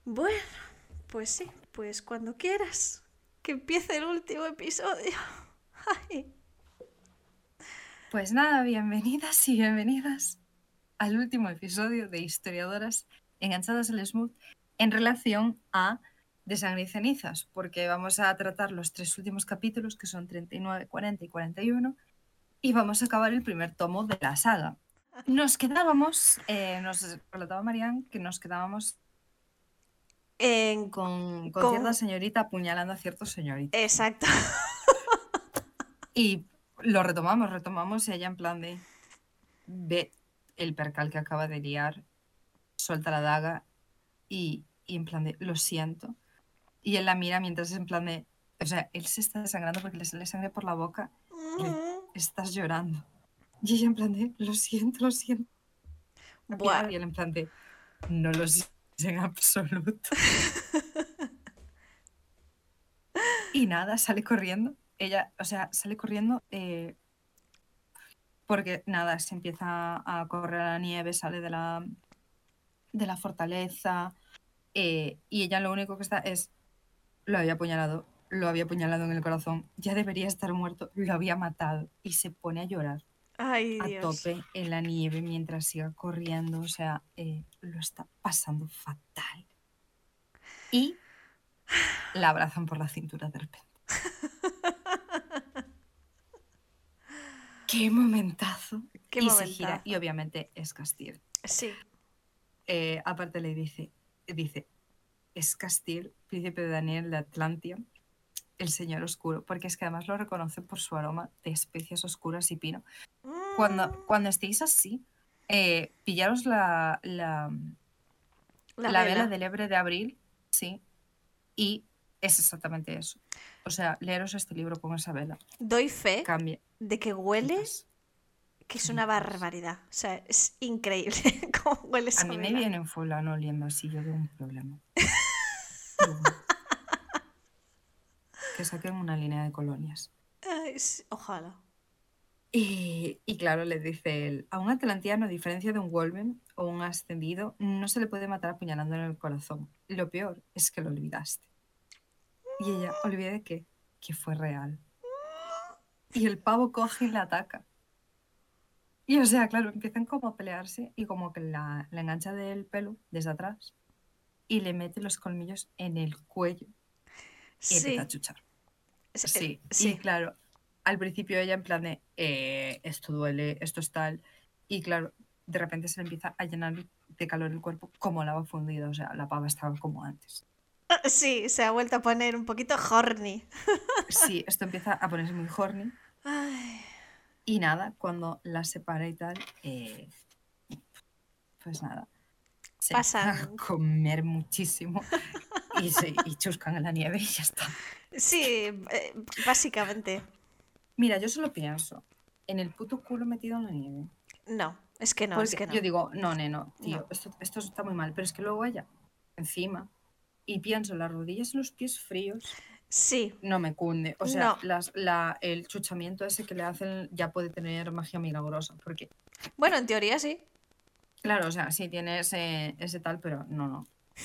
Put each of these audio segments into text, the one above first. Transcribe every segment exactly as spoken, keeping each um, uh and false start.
Bueno, pues sí, pues cuando quieras. Que empiece el último episodio. Ay. Pues nada, bienvenidas y bienvenidas al último episodio de Historiadoras Enganchadas al Smooth en relación a De Sangre y Cenizas, porque vamos a tratar los tres últimos capítulos, que son treinta y nueve, cuarenta y cuarenta y uno, y vamos a acabar el primer tomo de la saga. Nos quedábamos, eh, nos relataba Marianne, que nos quedábamos En- con, con cierta con... señorita apuñalando a ciertos señoritos, ¿no? Exacto. Y lo retomamos, retomamos, y ella en plan de... ve el percal que acaba de liar, suelta la daga y, y en plan de, lo siento. Y él la mira mientras es en plan de, o sea, él se está desangrando porque le sale sangre por la boca y le, estás llorando. Y ella en plan de, lo siento, lo siento. Buah. Y él en plan de, no lo siento en absoluto. Y nada, sale corriendo. Ella, o sea, sale corriendo eh, porque nada, se empieza a correr a la nieve, sale de la, de la fortaleza. Eh, y ella lo único que está es, lo había apuñalado, lo había apuñalado en el corazón, ya debería estar muerto, lo había matado. Y se pone a llorar Ay, a Dios. tope en la nieve mientras siga corriendo. O sea, eh, lo está pasando fatal. Y la abrazan por la cintura de repente. ¡Qué momentazo! Qué Y se gira y momentazo. obviamente es Castiel. Sí. Eh, aparte le dice, dice, es Castiel, príncipe de Daniel de Atlantia, el señor oscuro, porque es que además lo reconoce por su aroma de especias oscuras y pino. Cuando, cuando estéis así, eh, pillaros la, la, La la vela vela. del Ebre de Abril, sí, y es exactamente eso. O sea, leeros este libro con esa vela. Doy fe Cambia. de que huele, Flipas. que es una Flipas. barbaridad. O sea, es increíble cómo huele A esa mí me vela. viene en fulano oliendo así, yo tengo un problema. Pero bueno, que saquen una línea de colonias. Ay, sí, ojalá. Y, y claro, le dice él, a un atlantiano, a diferencia de un Wolven o un ascendido, no se le puede matar apuñalando en el corazón. Lo peor es que lo olvidaste. Y ella, ¿olvidé de qué? Que fue real. Y el pavo coge y la ataca. Y o sea, claro, empiezan como a pelearse y como que la, la engancha del pelo desde atrás y le mete los colmillos en el cuello y empieza a Sí. chuchar. Sí. eh, Sí, y sí. claro, al principio ella en plan de, eh, esto duele, esto es tal, y claro, de repente se le empieza a llenar de calor el cuerpo como lava fundida, o sea, la pava estaba como antes. Sí, se ha vuelto a poner un poquito horny. Sí, esto empieza a ponerse muy horny, Ay. y nada, cuando la separa y tal, eh, pues nada, se empiezan a Pasan. comer muchísimo y, se, y chuscan en la nieve y ya está. Sí, eh, básicamente. Mira, yo solo pienso en el puto culo metido en la nieve. No, es que no, es Porque que yo no. digo, no, neno, No. tío, esto, esto está muy mal. Pero es que luego ella, encima, y pienso las rodillas y los pies fríos, Sí, no me cunde. O sea, no. las, la, el chuchamiento ese que le hacen ya puede tener magia milagrosa. Porque, Bueno, en teoría sí. claro, o sea, sí tiene ese, ese tal, pero no, no.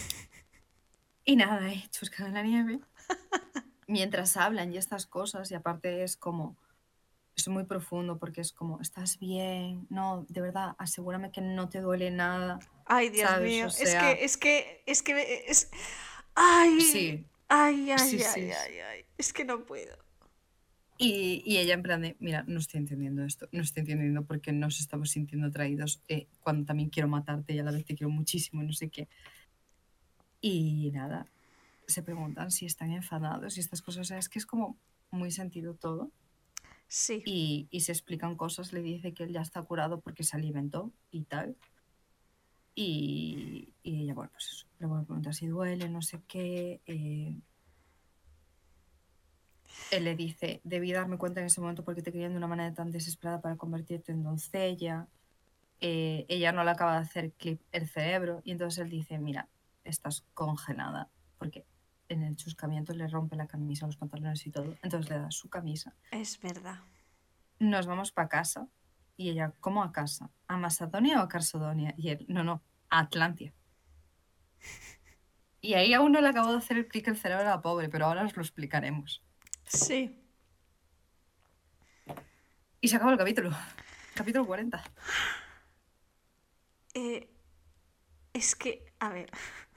Y nada, eh, chuscan en la nieve. Mientras hablan y estas cosas, y aparte es como, es muy profundo porque es como, ¿estás bien? No, de verdad, asegúrame que no te duele nada, Ay, Dios ¿sabes? O mío. Es que, sea, es que, es que, es... Ay, sí, ay, sí, ay, ay, sí. ay, ay. Es que no puedo. Y, y ella en plan de, mira, no estoy entendiendo esto, no estoy entendiendo por qué nos estamos sintiendo atraídos eh, cuando también quiero matarte y a la vez te quiero muchísimo y no sé qué. Y nada, se preguntan si están enfadados y estas cosas, o sea, es que es como muy sentido todo. Sí. Y, y se explican cosas, le dice que él ya está curado porque se alimentó y tal. Y, y ella, bueno, pues eso, le voy a preguntar si duele, no sé qué. Eh, él le dice, debí darme cuenta en ese momento porque te querían de una manera tan desesperada para convertirte en doncella. Eh, ella no le acaba de hacer clip el cerebro y entonces él dice, mira, estás congelada, porque en el chuscamiento le rompe la camisa, los pantalones y todo, entonces le da su camisa. Es verdad. Nos vamos para casa y ella, ¿cómo a casa? ¿A Macedonia o a Carsodonia? Y él, no, no, a Atlantia. Y ahí aún no le acabo de hacer el clic el cerebro a la pobre, pero ahora os lo explicaremos. Sí. Y se acabó el capítulo. Capítulo cuarenta. Eh, es que, a ver.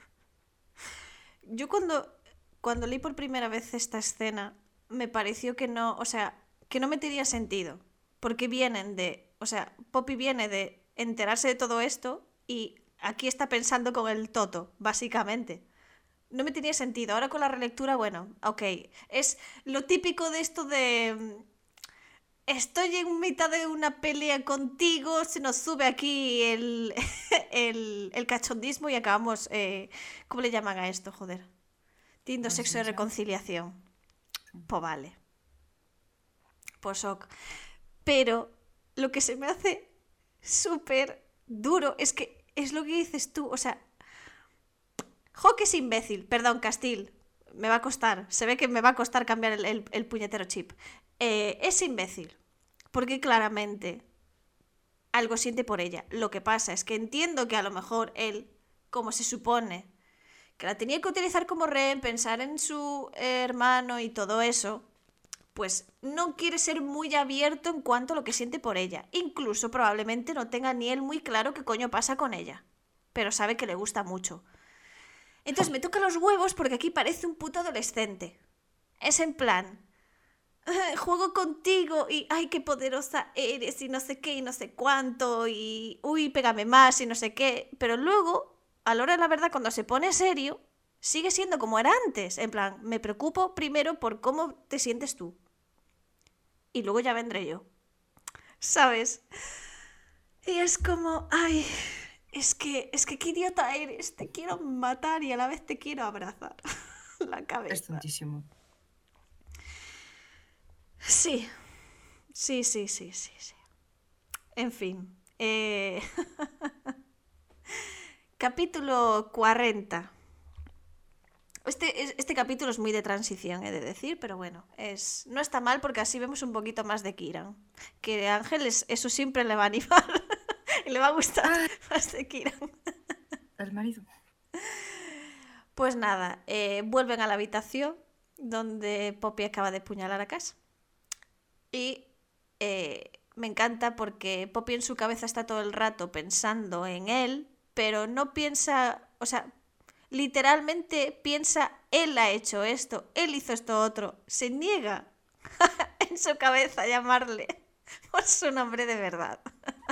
Yo cuando, cuando leí por primera vez esta escena, me pareció que no, o sea, que no me tenía sentido. Porque vienen de, o sea, Poppy viene de enterarse de todo esto y aquí está pensando con el Toto, básicamente. No me tenía sentido. Ahora con la relectura, bueno, ok. Es lo típico de esto de... Estoy en mitad de una pelea contigo, se nos sube aquí el, el, el cachondismo y acabamos... Eh, ¿Cómo le llaman a esto, joder? Tiendo sexo de reconciliación. Pues vale. Pues ok. Pero lo que se me hace súper duro es que es lo que dices tú, o sea... Hawk es imbécil, perdón, Castil, me va a costar, se ve que me va a costar cambiar el, el, el puñetero chip. Eh, es imbécil, porque claramente algo siente por ella. Lo que pasa es que entiendo que a lo mejor él, como se supone, que la tenía que utilizar como rehén, pensar en su hermano y todo eso, pues no quiere ser muy abierto en cuanto a lo que siente por ella. Incluso probablemente no tenga ni él muy claro qué coño pasa con ella, pero sabe que le gusta mucho. Entonces me toca los huevos porque aquí parece un puto adolescente. Es en plan, juego contigo y ay, qué poderosa eres y no sé qué y no sé cuánto y uy, pégame más y no sé qué. Pero luego, a la hora de la verdad, cuando se pone serio, sigue siendo como era antes. En plan, me preocupo primero por cómo te sientes tú. Y luego ya vendré yo. ¿Sabes? Y es como, ay... Es que, es que qué idiota eres, te quiero matar y a la vez te quiero abrazar la cabeza. Es tontísimo. Sí, sí, sí, sí, sí, sí. En fin. Eh... Capítulo cuarenta. Este, este capítulo es muy de transición, he de decir, pero bueno, es, no está mal porque así vemos un poquito más de Kiran. Que a Ángeles eso siempre le va a animar y le va a gustar ah. más de Kiran. El marido. Pues nada, eh, vuelven a la habitación donde Poppy acaba de puñalar a Cass. Y eh, me encanta porque Poppy en su cabeza está todo el rato pensando en él, pero no piensa, o sea, literalmente piensa, él ha hecho esto, él hizo esto otro. Se niega en su cabeza a llamarle por su nombre de verdad.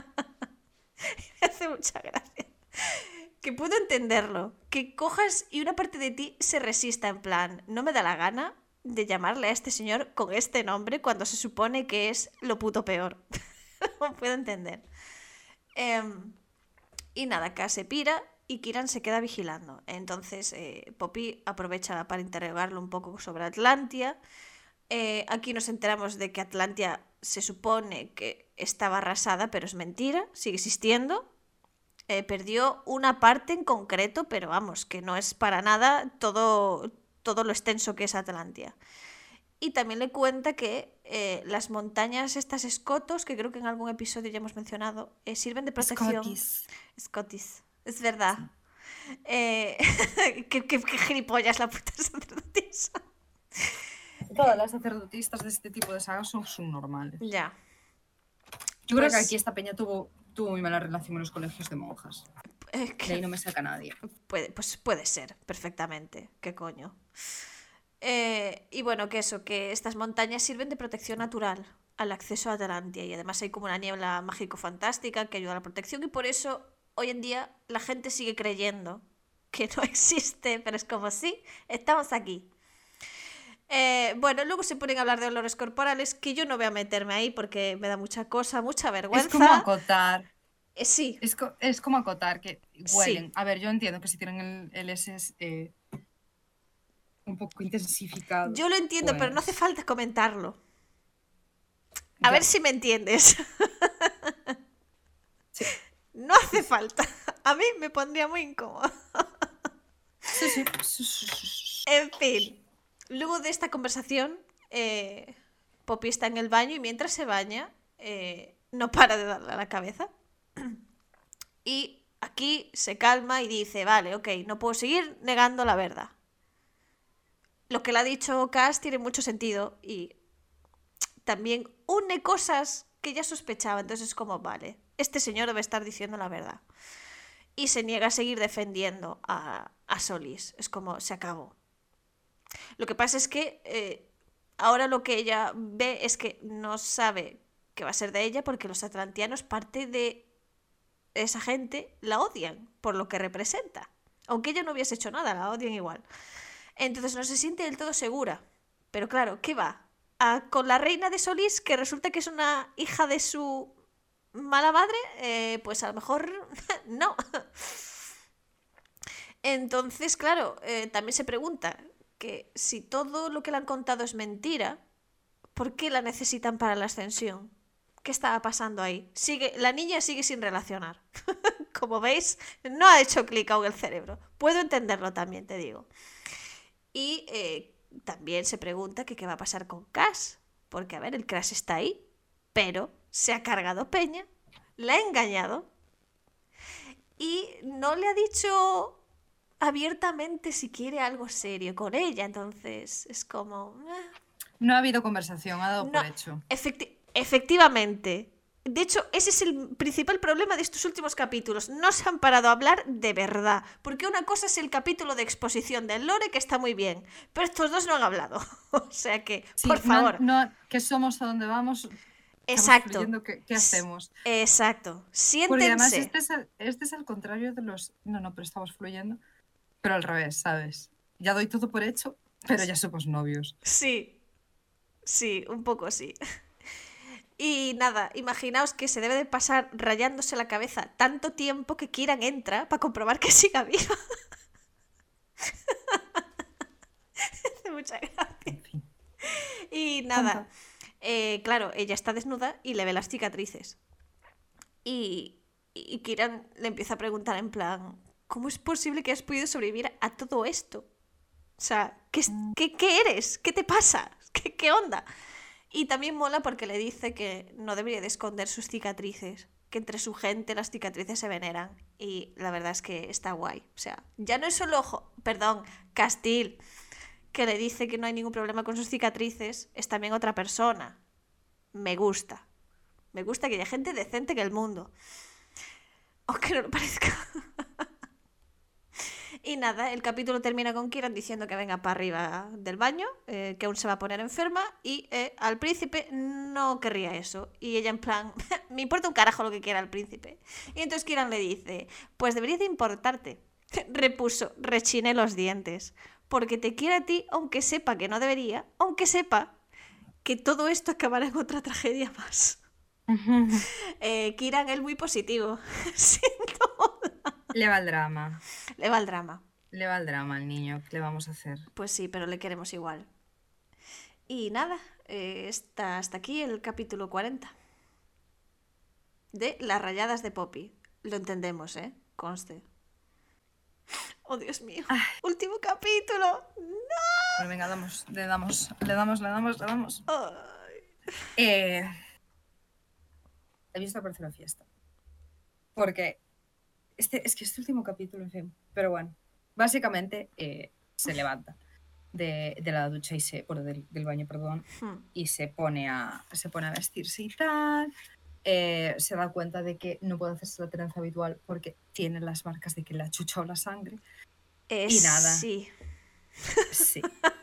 Me hace mucha gracia. Que puedo entenderlo, que cojas y una parte de ti se resista en plan, no me da la gana de llamarle a este señor con este nombre cuando se supone que es lo puto peor. No puedo entender. Eh, y nada, Cass se pira y Kiran se queda vigilando. Entonces eh, Poppy aprovecha para interrogarlo un poco sobre Atlantia. Eh, aquí nos enteramos de que Atlantia se supone que estaba arrasada, pero es mentira, sigue existiendo. Eh, perdió una parte en concreto, pero vamos, que no es para nada todo, todo lo extenso que es Atlantia. Y también le cuenta que eh, las montañas, estas escotos, que creo que en algún episodio ya hemos mencionado, eh, sirven de protección. Scottis. Scottis, es verdad. Sí. Eh, ¿qué, qué, qué gilipollas la puta sacerdotisa. Todas las sacerdotistas de este tipo de sagas son subnormales. Ya. Yo pues, creo que aquí esta peña tuvo, tuvo muy mala relación en los colegios de monjas. Eh, que, de ahí no me saca nadie. Puede, pues puede ser, perfectamente. ¿Qué coño? Eh, y bueno, que eso, que estas montañas sirven de protección natural al acceso a Atlantia. Y además hay como una niebla mágico-fantástica que ayuda a la protección. Y por eso, hoy en día, la gente sigue creyendo que no existe. Pero es como, sí, estamos aquí. Eh, bueno, luego se ponen a hablar de olores corporales, que yo no voy a meterme ahí porque me da mucha cosa, mucha vergüenza. Es como acotar. Eh, sí. Es, co es como acotar que huelen. Sí. A ver, yo entiendo que si tienen el, el S eh, un poco intensificado. Yo lo entiendo, pues... pero no hace falta comentarlo. A ya. ver si me entiendes. Sí. No hace falta. A mí me pondría muy incómodo. Sí, sí. En fin. Luego de esta conversación, eh, Poppy está en el baño y mientras se baña, eh, no para de darle a la cabeza. Y aquí se calma y dice, vale, ok, no puedo seguir negando la verdad. Lo que le ha dicho Cass tiene mucho sentido y también une cosas que ya sospechaba, entonces es como, vale, este señor debe estar diciendo la verdad. Y se niega a seguir defendiendo a, a Solís, es como, se acabó. Lo que pasa es que eh, ahora lo que ella ve es que no sabe qué va a ser de ella porque los atlantianos, parte de esa gente, la odian por lo que representa. Aunque ella no hubiese hecho nada, la odian igual. Entonces no se siente del todo segura. Pero claro, ¿qué va? ¿A, con la reina de Solís, que resulta que es una hija de su mala madre? Eh, pues a lo mejor no. Entonces, claro, eh, también se pregunta que si todo lo que le han contado es mentira, ¿por qué la necesitan para la ascensión? ¿Qué estaba pasando ahí? Sigue, la niña sigue sin relacionar. Como veis, no ha hecho clic aún el cerebro. Puedo entenderlo también, te digo. Y eh, también se pregunta que qué va a pasar con Cass. Porque, a ver, el Crash está ahí, pero se ha cargado Peña, la ha engañado y no le ha dicho abiertamente si quiere algo serio con ella. Entonces, es como... Eh. No ha habido conversación, ha dado No, por hecho. Efecti- efectivamente. De hecho, ese es el principal problema de estos últimos capítulos. No se han parado a hablar de verdad. Porque una cosa es el capítulo de exposición del lore, que está muy bien. Pero estos dos no han hablado. O sea que, Sí, por favor. No, no, ¿qué somos? ¿A dónde vamos? Exacto. Fluyendo, ¿qué, ¿Qué hacemos? Exacto. Siéntense. Porque además este es, al, este es al contrario de los... No, no, pero estamos fluyendo. Pero al revés, ¿sabes? Ya doy todo por hecho, pero ya somos novios. Sí. Sí, un poco sí. Y nada, imaginaos que se debe de pasar rayándose la cabeza tanto tiempo que Kiran entra para comprobar que siga viva. Hace mucha gracia. En fin. Y nada, eh, claro, ella está desnuda y le ve las cicatrices. Y, y Kiran le empieza a preguntar en plan, ¿cómo es posible que hayas podido sobrevivir a todo esto? O sea, ¿qué, qué, qué eres? ¿Qué te pasa? ¿Qué, ¿Qué onda? Y también mola porque le dice que no debería de esconder sus cicatrices, que entre su gente las cicatrices se veneran. Y la verdad es que está guay. O sea, ya no es solo, ojo, perdón, Castile, que le dice que no hay ningún problema con sus cicatrices, es también otra persona. Me gusta. Me gusta que haya gente decente en el mundo. Aunque no lo parezca. Y nada, el capítulo termina con Kiran diciendo que venga para arriba del baño, eh, que aún se va a poner enferma, y eh, al príncipe no querría eso. Y ella en plan, me importa un carajo lo que quiera el príncipe. Y entonces Kiran le dice, pues debería de importarte. Repuso, rechiné los dientes. Porque te quiere a ti, aunque sepa que no debería, aunque sepa que todo esto acabará en otra tragedia más. eh, Kiran es muy positivo, sin duda. Le va el drama. Le va el drama. Le va el drama al niño, ¿qué le vamos a hacer? Pues sí, pero le queremos igual. Y nada, eh, está hasta aquí el capítulo cuarenta. De Las rayadas de Poppy. Lo entendemos, ¿eh? Conste. Oh, Dios mío. Ay. Último capítulo. ¡No! Bueno, venga, damos, le damos, le damos, le damos, le damos. Ay. Eh, he visto aparecer la fiesta. Porque este, es que este último capítulo, en fin. Pero bueno, básicamente eh, se levanta de, de la ducha y se, bueno, del, del baño, perdón, hmm. y se pone a, se pone a vestirse y tal. Eh, se da cuenta de que no puede hacerse la trenza habitual porque tiene las marcas de que le ha chuchado la sangre. Eh, y nada. Sí. Sí.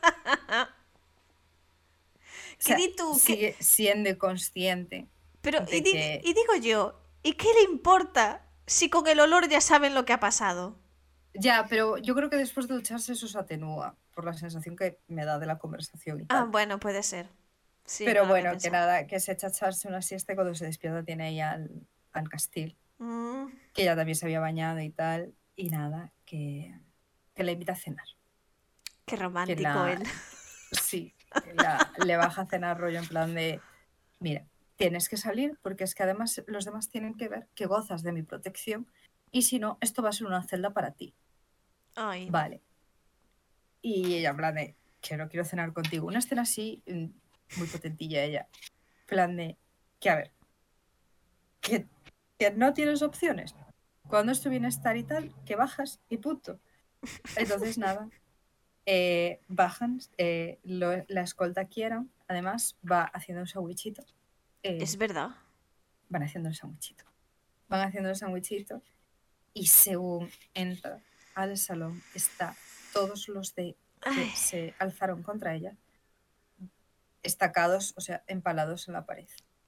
¿Qué o sea, di tú? Sigue ¿Qué? siendo consciente. Pero, de y, di que... y digo yo, ¿y qué le importa si con el olor ya saben lo que ha pasado? Ya, pero yo creo que después de ducharse eso se atenúa por la sensación que me da de la conversación y tal. Ah, bueno, puede ser. Sí, pero no bueno, que nada, que se echa a echarse una siesta y cuando se despierta tiene ahí al, al Castile, mm. que ella también se había bañado y tal, y nada, que, que le invita a cenar. Qué romántico la, él. Sí, la, le baja a cenar rollo en plan de, mira, tienes que salir porque es que además los demás tienen que ver que gozas de mi protección y si no, esto va a ser una celda para ti. Ay. Vale. Y ella en plan de, que no quiero cenar contigo. Una escena así, muy potentilla ella. En plan de, que a ver, que, que no tienes opciones. cuando es tu bienestar y tal, que bajas y punto. Entonces, nada, eh, bajan, eh, lo- la escolta Kieran, además, va haciendo un sandwichito. eh, Es verdad. van haciendo el sandwichito. Van haciendo el sandwichito y según entra al salón, está todos los de que Ay, se alzaron contra ella estacados, o sea, empalados en la pared.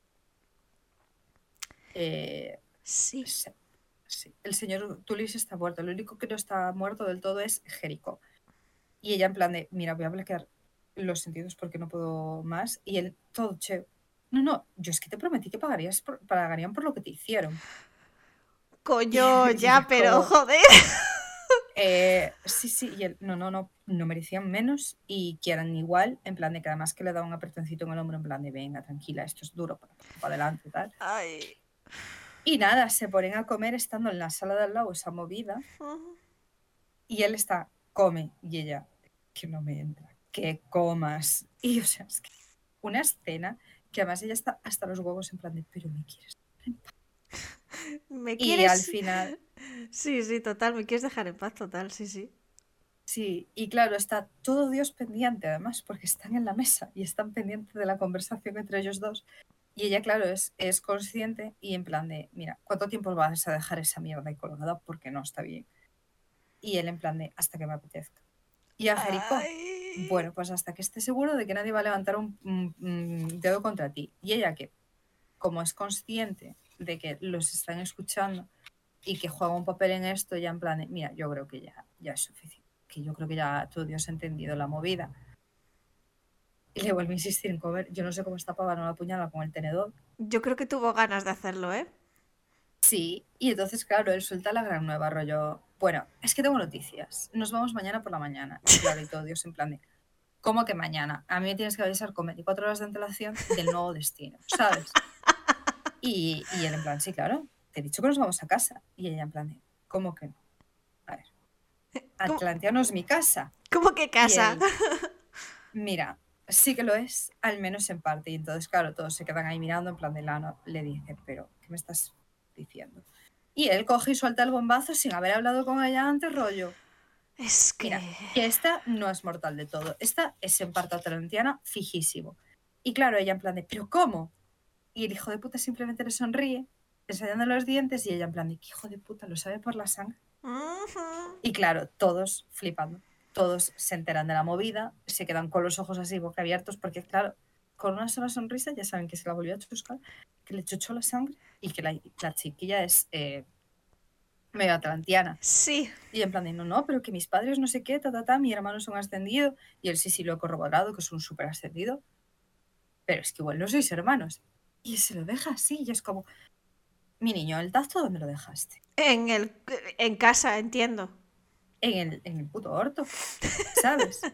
Eh, sí. sí, sí. El señor Tullis está muerto. Lo único que no está muerto del todo es Jericho. Y ella en plan de, mira, voy a bloquear los sentidos porque no puedo más. Y él, todo cheo. No, no, yo es que te prometí que pagarías por, pagarían por lo que te hicieron. Coño, Y ella ya, es pero como, joder. eh, sí, sí, y él, no, no, no, no merecían menos y quieran igual, en plan de que además que le da un apretoncito en el hombro, en plan de, venga, tranquila, esto es duro, para, para adelante y tal. Ay. Y nada, se ponen a comer estando en la sala de al lado, esa movida, y él está, come, y ella, que no me entra, que comas. Y o sea, es que una escena que además ella está hasta los huevos en plan de, pero me quieres. ¿Me Y al quieres? final, Sí, sí, total, me quieres dejar en paz, total, sí, sí. sí, y claro, está todo Dios pendiente además, porque están en la mesa y están pendientes de la conversación entre ellos dos. Y ella, claro, es, es consciente y en plan de, mira, ¿cuánto tiempo vas a dejar esa mierda ahí colgada? Porque no está bien. Y él en plan de, hasta que me apetezca. Y a Jericó, Ay. bueno, pues hasta que esté seguro de que nadie va a levantar un, un- un dedo contra ti. Y ella que, como es consciente de que los están escuchando y que juega un papel en esto, ya en plan de, mira, yo creo que ya, ya es suficiente. Que yo creo que ya todo Dios ha entendido la movida. Y le vuelve a insistir en comer. Yo no sé cómo esta pava no la apuñala con el tenedor. Yo creo que tuvo ganas de hacerlo, ¿eh? Sí, y entonces, claro, él suelta la gran nueva rollo. Bueno, es que tengo noticias. Nos vamos mañana por la mañana. Y claro, y todo Dios en plan de, ¿cómo que mañana? A mí me tienes que avisar con veinticuatro horas de antelación del nuevo destino, ¿sabes? Y, y él en plan, sí, claro, te he dicho que nos vamos a casa. Y ella en plan de, ¿cómo que no? A ver, ¿Cómo, Atlantia no es mi casa. cómo que Y casa? él, mira, sí que lo es, al menos en parte. Y entonces, claro, todos se quedan ahí mirando, en plan de Lano le dice, pero, ¿qué me estás diciendo? Y él coge y suelta el bombazo sin haber hablado con ella antes, rollo. Es que... Mira, que esta no es mortal de todo. Esta es en parte atlantiana fijísimo. Y claro, ella en plan de, ¿pero cómo? Y el hijo de puta simplemente le sonríe, enseñando los dientes, y ella en plan de, ¿qué hijo de puta? ¿Lo sabe por la sangre? Ujú. Y claro, todos flipando. Todos se enteran de la movida, se quedan con los ojos así boquiabiertos, porque claro, con una sola sonrisa ya saben que se la volvió a chuscar, que le chuchó la sangre y que la, la chiquilla es eh, medio atlantiana. Sí. Y en plan de, no, no, pero que mis padres no sé qué, ta, ta, ta, mi hermano es un ascendido, y él sí, sí lo he corroborado, que es un súper ascendido, pero es que igual no sois hermanos. Y se lo deja así, y es como, mi niño, ¿el tacto dónde lo dejaste? En el... En casa, entiendo. En el, en el puto orto, ¿sabes?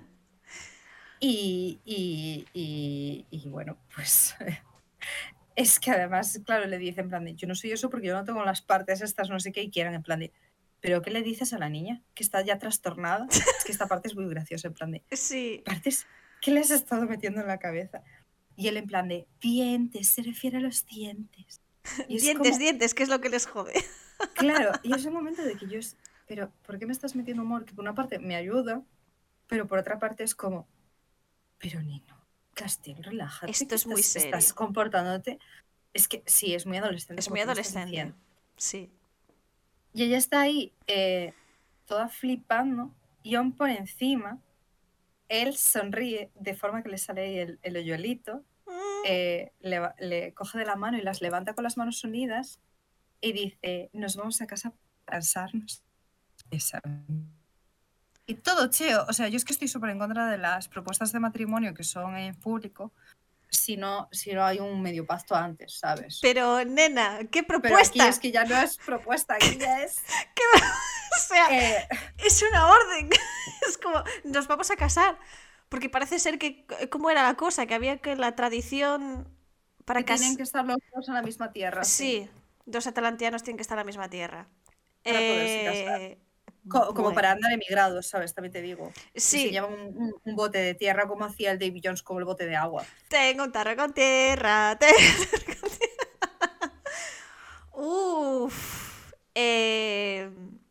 Y, y, y, y bueno, pues es que además, claro, le dice en plan de, yo no soy eso porque yo no tengo las partes estas, no sé qué, y quieran en plan de, ¿pero qué le dices a la niña? Que está ya trastornada. Es que esta parte es muy graciosa, en plan de, Sí. partes, ¿qué le has estado metiendo en la cabeza? Y él en plan de, dientes, se refiere a los dientes. Y es Dientes, como, dientes, que es lo que les jode. claro, y es un momento de que yo, es, pero ¿por qué me estás metiendo humor? Que por una parte me ayuda, pero por otra parte es como, pero Nino, Castillo, relájate, Esto que es muy estás, estás serio. comportándote. Es que sí, es muy adolescente Es como muy tú lo estás adolescente. diciendo. Sí. Y ella está ahí, eh, toda flipando, y aún por encima, él sonríe de forma que le sale ahí el, el hoyuelito, eh, le, le coge de la mano y las levanta con las manos unidas y dice, nos vamos a casa a cansarnos. Esa. Y todo, cheo. O sea, yo es que estoy súper en contra de las propuestas de matrimonio que son en público, si no, si no hay un medio pacto antes, ¿sabes? Pero, nena, ¿qué Pero aquí es propuesta? que ya no es propuesta, aquí ya es... ¿Qué... O sea, Eh, es una orden. Es como, nos vamos a casar. Porque parece ser que, ¿cómo era la cosa? Que había que la tradición para que tienen casar... que estar los dos en la misma tierra, sí, Sí, dos atlantianos tienen que estar en la misma tierra. para poderse casar. Eh... Co- como para Bueno, andar emigrados, ¿sabes? También te digo. Y se sí, llevan un, un- un bote de tierra como hacía el Davy Jones con el bote de agua. tengo un tarro con tierra. Tengo un tarro con tierra. Uf. Eh,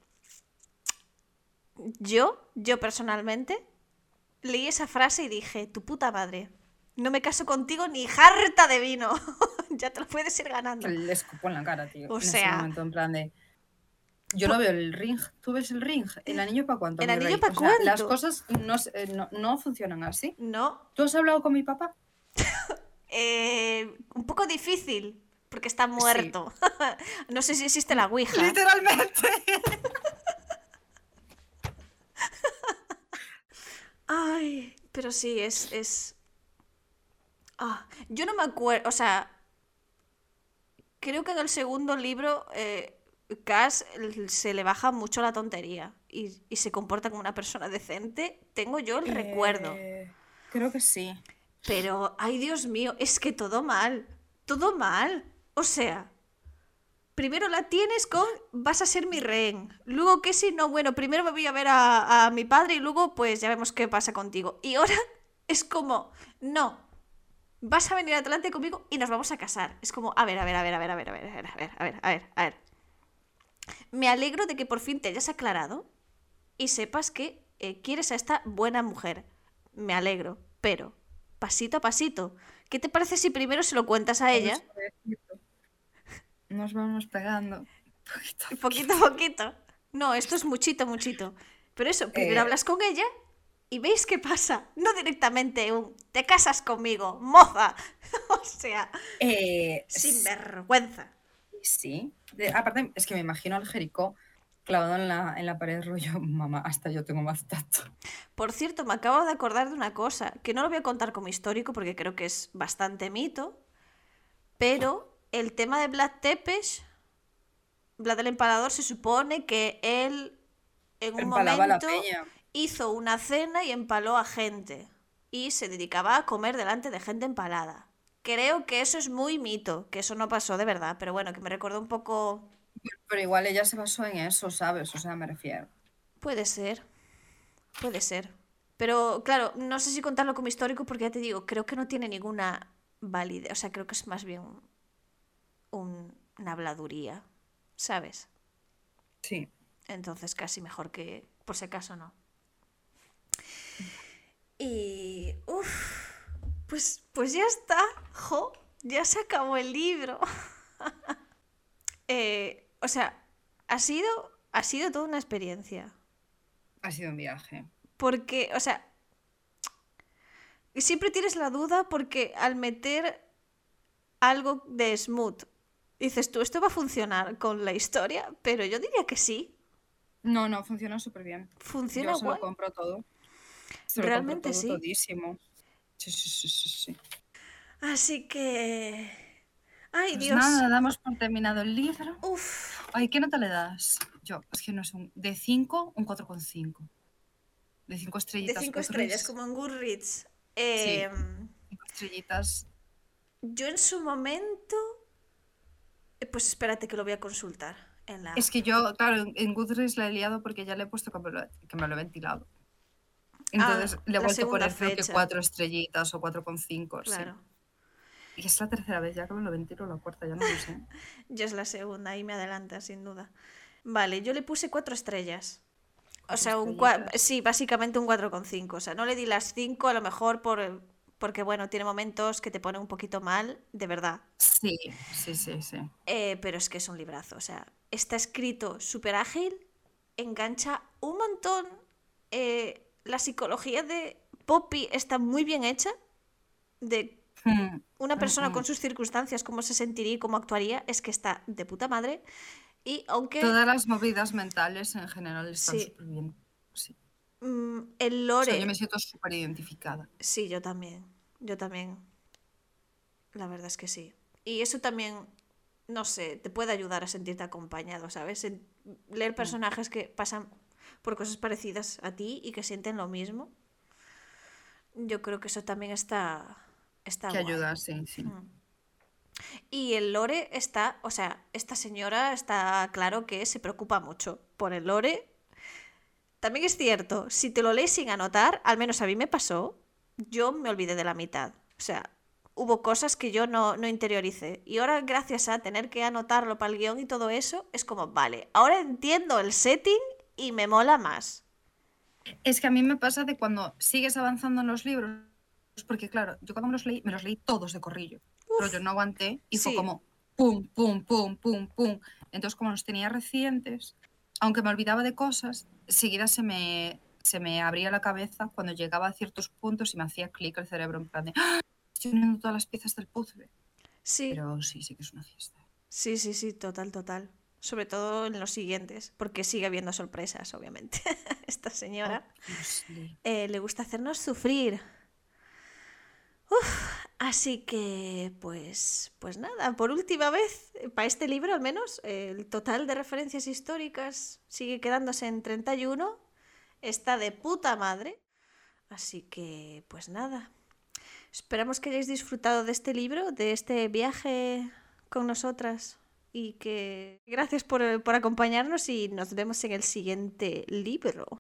yo, yo personalmente, leí esa frase y dije, tu puta madre, no me caso contigo ni jarta de vino. Ya te lo puedes ir ganando. Le escupo en la cara, tío. O en ese sea, momento, en plan de. Yo po- no veo el ring. ¿Tú ves el ring? ¿El anillo para cuánto, ¿el mi anillo rey? para O sea, las cuánto? cosas no, se- eh, no, no funcionan así. No. ¿Tú has hablado con mi papá? Eh, un poco difícil, porque está Sí. muerto. No sé si existe la Ouija. Literalmente. Ay, pero sí, es... es... Ah, yo no me acuerdo, o sea, creo que en el segundo libro eh, Cass l- se le baja mucho la tontería y, y se comporta como una persona decente. Tengo yo el recuerdo. Eh, creo que sí. Pero, ay Dios mío, es que todo mal. Todo mal. O sea, primero la tienes con vas a ser mi rehén. Luego que si no, bueno, primero me voy a ver a, a mi padre y luego pues ya vemos qué pasa contigo. Y ahora es como, no, vas a venir a Atlante conmigo y nos vamos a casar. Es como, a ver, a ver, a ver, a ver, a ver, a ver, a ver, a ver, a ver, a ver, a ver. Me alegro de que por fin te hayas aclarado y sepas que eh, quieres a esta buena mujer. Me alegro, pero pasito a pasito. ¿Qué te parece si primero se lo cuentas a Todo ella? suavecito. Nos vamos pegando. Poquito a Poquito poquito. a poquito. No, esto es muchito, muchito. Pero eso, primero Eh, hablas con ella y veis qué pasa. No directamente un te casas conmigo, moza. O sea, eh, sin vergüenza. sí. De- aparte, es que me imagino al Jericó clavado en la, en la pared rollo, mamá, hasta yo tengo más tacto. Por cierto, me acabo de acordar de una cosa, que no lo voy a contar como histórico porque creo que es bastante mito, pero el tema de Vlad Tepes, Vlad el Empalador, se supone que él en un Empalaba a la momento peña. hizo una cena y empaló a gente y se dedicaba a comer delante de gente empalada. Creo que eso es muy mito, que eso no pasó de verdad, pero bueno, que me recordó un poco... Pero igual ella se basó en eso, ¿sabes? O sea, me refiero. Puede ser, puede ser. Pero claro, no sé si contarlo como histórico porque ya te digo, creo que no tiene ninguna validez. O sea, creo que es más bien un- una habladuría, ¿sabes? Sí. Entonces casi mejor que por si acaso no. Y... Uf, pues, pues ya está, jo, ya se acabó el libro. Eh, o sea, ha sido, ha sido toda una experiencia. Ha sido un viaje. Porque, o sea, siempre tienes la duda porque al meter algo de smooth, dices tú, esto va a funcionar con la historia, pero yo diría que sí, No, no, funciona súper bien. funciona Yo se lo guay. compro todo. Se lo compro Realmente todo, sí. todísimo. Sí, sí, sí, sí, sí. Así que... Ay, Pues Dios. nada, damos por terminado el libro. Uf. Ay, ¿qué nota le das? Yo, es que no es un. De cinco, un cuatro coma cinco. De cinco De estrellitas cinco estrellas, Goodreads. como en Goodreads. Sí, Eh, cinco estrellitas. yo en su momento... eh, Pues espérate que lo voy a consultar en la Es app. que yo, claro, en, en Goodreads la he liado porque ya le he puesto que me lo, que me lo he ventilado. Ah, Entonces le he la vuelto a segunda poner creo que fecha. cuatro estrellitas o cuatro coma cinco, sí. Claro. Y es la tercera vez ya que me lo ventilo, la cuarta, ya no lo sé. Yo es la segunda, ahí me adelanta, sin duda. Vale, yo le puse cuatro estrellas. O Cuatro sea, un cua- estrellitas. sí, básicamente un cuatro coma cinco. O sea, no le di las cinco a lo mejor por, porque, bueno, tiene momentos que te pone un poquito mal, de verdad. Sí, sí, sí, sí. Eh, pero es que es un librazo. O sea, está escrito súper ágil, engancha un montón. eh, la psicología de Poppy está muy bien hecha. De Mm, una mm, persona con mm. sus circunstancias, cómo se sentiría y cómo actuaría, es que está de puta madre. Y aunque Todas las movidas mentales en general están sí, súper bien. Sí. mm, el O sea, yo me lore, siento súper identificada. sí, yo también, yo también, la verdad es que sí. Y eso también, no sé, te puede ayudar a sentirte acompañado, ¿sabes? En- leer Mm. personajes que pasan por cosas parecidas a ti y que sienten lo mismo, yo creo que eso también está, está Que guay. ayuda, sí, sí. Mm. Y el lore está, o sea, esta señora está claro que se preocupa mucho por el lore. También es cierto, si te lo lees sin anotar, al menos a mí me pasó, yo me olvidé de la mitad. O sea, hubo cosas que yo no, no interioricé. Y ahora, gracias a tener que anotarlo para el guión y todo eso, es como, vale, ahora entiendo el setting y me mola más. Es que a mí me pasa de cuando sigues avanzando en los libros, porque claro, yo cuando me los leí, me los leí todos de corrillo. Pero yo no aguanté y fue Sí. como pum, pum, pum, pum, pum. Entonces, como los tenía recientes, aunque me olvidaba de cosas, seguida se me, se me abría la cabeza cuando llegaba a ciertos puntos y me hacía clic el cerebro en plan de ¡ah! Estoy uniendo todas las piezas del puzzle. Sí. Pero sí, sí que es una fiesta. Sí, sí, sí, total, total. Sobre todo en los siguientes, porque sigue habiendo sorpresas, obviamente. Esta señora eh, le gusta hacernos sufrir. Uf, así que, pues, pues nada, por última vez, para este libro al menos, el total de referencias históricas sigue quedándose en treinta y uno. Está de puta madre. Así que, pues nada. Esperamos que hayáis disfrutado de este libro, de este viaje con nosotras. Y que gracias por, por acompañarnos y nos vemos en el siguiente libro.